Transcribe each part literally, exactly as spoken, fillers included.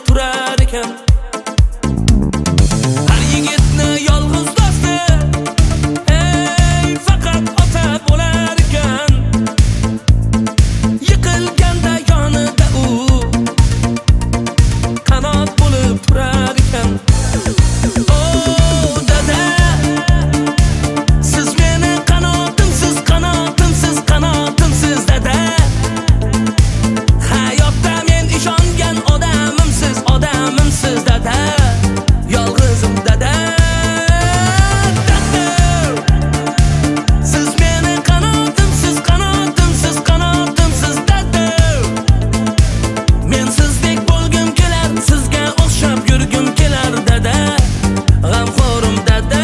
turar ekan. Har yigitni yolg'iz do'sti ey faqat ota bo'lar ekan. Yiqilganda yonida u qanot bo'lib turar ekan. Oh dada, siz meni qanotimsiz, qanotimsiz, qanotimsiz dada. Hayotda men ishongan odamimsiz, odamimsiz dada. Yolg'izim dada. Dada, siz meni qanotimsiz, qanotimsiz, qanotimsiz dada. Men sizdek bo'lgim kelar, sizga o'xshab yurgim kelar dada. G'amxo'rim dada.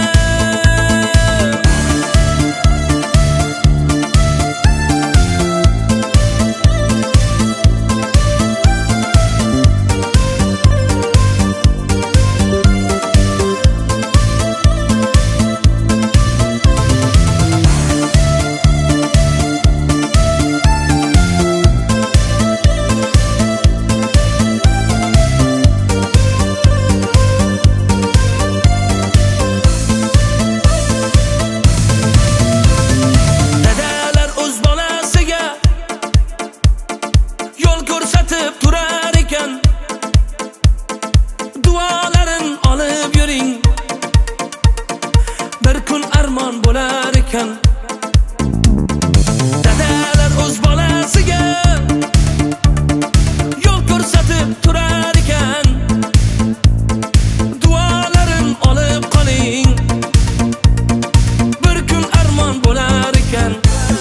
Dadalar o'z bolasiga yo'l ko'rsatib turar ekan. Duolarin olib yuring, bir kun armon bo'lar ekan. Dadalar o'z bolasiga yo'l ko'rsatib turar ekan. Duolarin olib qoling, bir kun armon bo'lar ekan.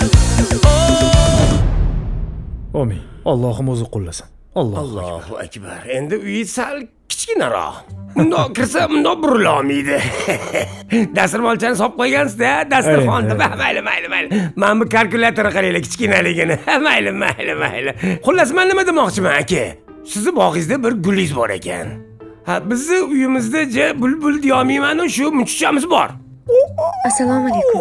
Oh, Amin. Allohim o'zi qo'llasin. Alloh. Allohu akbar. Endi uyi sal kichkinaroq. Bundoq kirsa bundoq burilib olmaydi. Dasturxonchani solib qo'ygansiz-da, dasturxonni. Mayli, mayli, mayli. Mana bu kalkulyatorni qaranglar kichkinaligini. Mayli, mayli, mayli. Xullas, men nima demoqchiman aka? Sizni bog'ingizda bir gulingiz bor ekan. Ha, bizni uyimizda je bulbul deyolmayman, shu munchichamiz bor. Assalomu alaykum.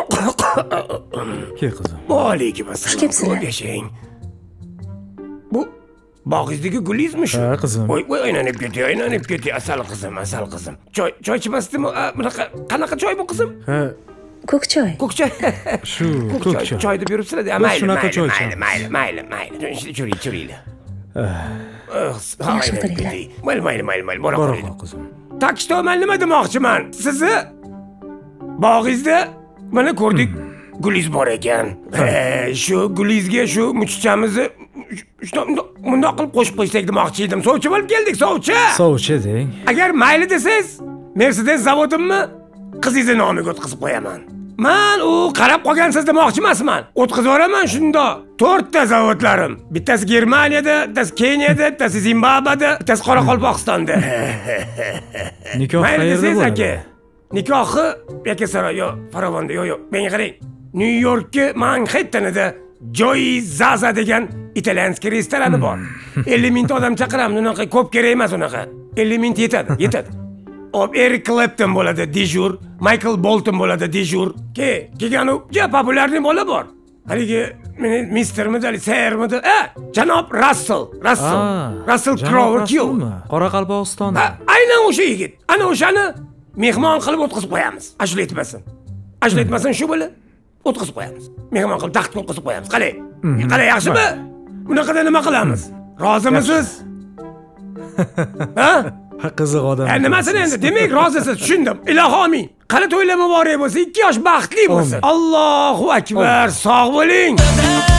Ke qizim. Va alaykum assalom. Xush kelibsizlar. Yashang. Bu bog'ingizdagi gulingizmi shu? Ha, qizim. Voy, voy, aylanib ketdi, aylanib ketdi. Asal qizim, asal qizim. Choy, choy ichmasdimi? A, bunaqa qanaqa choy bu qizim? Ha, Ko'k choy. Ko'k choy. shu ko'k choy. Choy deb yuribsizlar. Biz Mayli, shunaqa mayli, choy mayli, ichamiz. mayli, mayli, mayli. Churing, churing. Yaxshi qiringlar. Mayli, mayli, mayli, mayli. Bora Bora qo'ying. qizim. Takishda men nima demoqchiman? Sizni bog'ingizda mana ko'rdik, gulingiz bor ekan. Shu gulingizga shu muchichamizni bundoq qilib qo'shib qo'ysak demoqchi edim. Sovchi bo'lib keldik, sovchi. Sovchi deng. Agar mayli desangiz, Mercedes zavodimni qizingizni nomiga o'tkazib qo'yaman. Men u qarab qolgansiz demoqchi emasman. O'tkazib yuboraman shunda. to'rtta zavodlarim. Bittasi Germaniyada, bittasi Keniyada, bittasi Zimbabveda, bittasi Qoraqalpog'istonda. Nikoh Mayli qayerda desangiz bo'ladi? aka. Nikohi Yakkasaroy yo Farovonda yo yo. Menga qarang. New Yorkka Manhattanida Joy Zaza degan italyanskiy restorani bor. ellik mingta odam chaqiramiz, unaqa ko'p kerak emas unaqa. ellik mingta yetadi, yetadi. Ob Eric Clapton bo'ladi dijur, Michael Bolton bo'ladi dijur. Ke, kelgan u juda populyarni bola bor. Haligi meni mistermidi, sermidi? Eh, janob Russell, Russell, Russell Crowe Q. Qoraqalpog'istonda. Ha, aynan o'sha yigit. Ana o'shani mehmon qilib o'tkazib qo'yamiz. Ashula aytmasin. Ashula aytmasin shu bola o'tkazib qo'yamiz. Mehmon qilib taxtga o'tkazib qo'yamiz. Qalay? Qalay, yaxshimi? Bunaqada nima qilamiz? Rozimisiz? Ha? Ha, qiziq odam. Ha, nimasini endi? Demak, rozisiz, tushundim. Ilohi amin. Qani to'ylar muborak bo'lsin, ikki yosh baxtli bo'lsin. Allohu akbar. Sog' bo'ling.